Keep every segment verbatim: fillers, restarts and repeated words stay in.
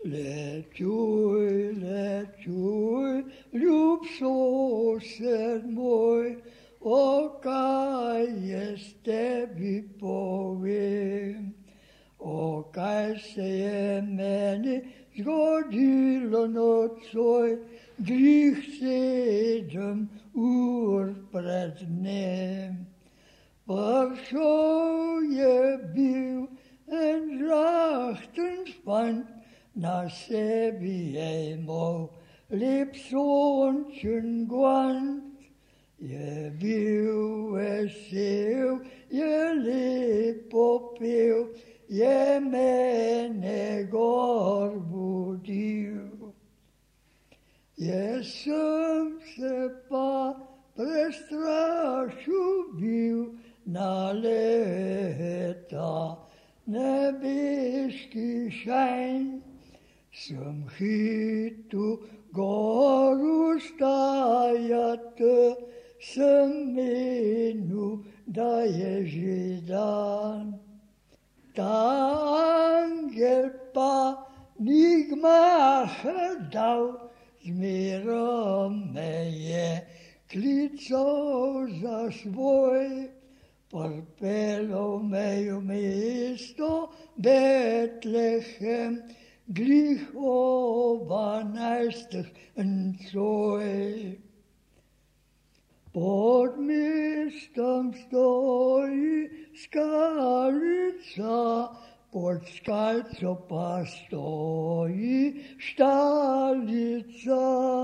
Lečuj, lečuj, ljub sosed moj, o kaj jaz tebi povem. O kaj se je meni zgodilo nocoj, grih sedem ur pred dnem. Prišel je bil en žlachten fant, na sebi je imel lep sončen guant. Je bil vesel, je lepo pel, je mene gor budil. Jaz sem se pa prestrašil bil na leta nebeški šajn. Sem hitel gor vstajati, sem menil, da je že dan. Ta angel pa ni gmaha dal, zmerom me je klical za svoj. Pripeljal me je v mesto Betlehem, glih obanajstih encoj. Pod mestom stoji skalica, pod skalco pa stoji štalica.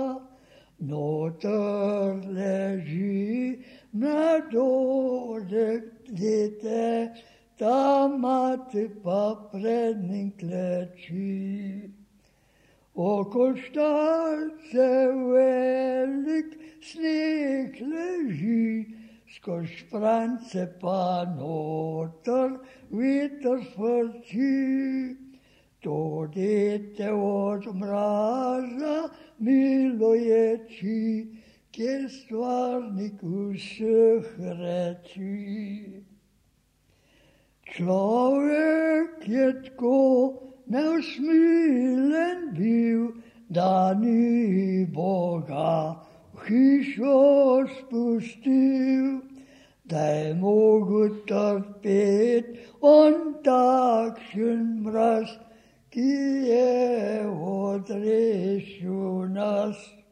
Noter leži mladodek dete, ta mati pa pred njim kleči. Okoli štalce velik sneg leži, skozi šprance pa noter veter frči. To dete od mraza miloječi, kjer stvarnik vseh reči. Človek je tako neusmilen bil, da ni Boga v hišo spustil, da je mogel trpeti on takšen mraz, ki je odrešil nas.